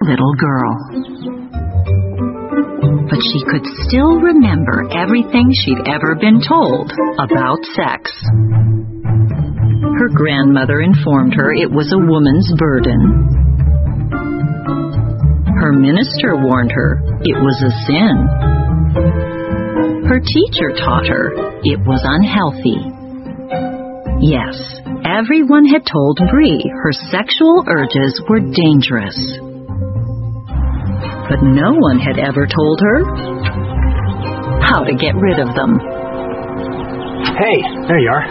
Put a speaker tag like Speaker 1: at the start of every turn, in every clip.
Speaker 1: little girl. But she could still remember everything she'd ever been told about sex. Her grandmother informed her it was a woman's burden. Her minister warned her it was a sin. Her teacher taught her it was unhealthy. Yes, everyone had told Bree her sexual urges were dangerous. But no one had ever told her how to get rid of them.
Speaker 2: Hey, there you are.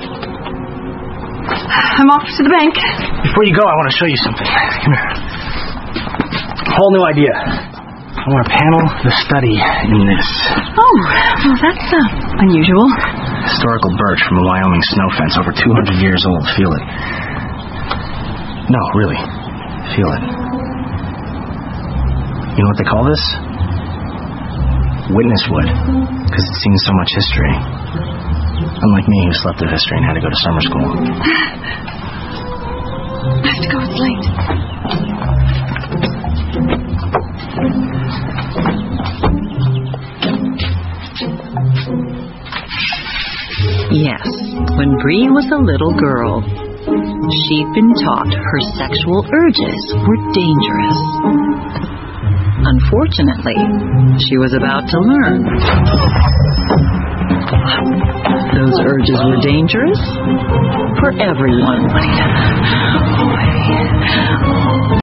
Speaker 3: I'm off to the bank.
Speaker 2: Before you go, I want to show you something. Come here. Whole new idea. I want to panel the study in this.
Speaker 3: Oh, well, that's unusual.
Speaker 2: Historical birch from a Wyoming snow fence, over 200 years old. Feel it. No, really. Feel it. You know what they call this? Witness wood. Because it's seen so much history. Unlike me, who slept through history and had to go to summer school.
Speaker 3: I have to go. It's late.
Speaker 1: Yes, when Bree was a little girl, she'd been taught her sexual urges were dangerous. Unfortunately, she was about to learn. Those urges were dangerous for everyone.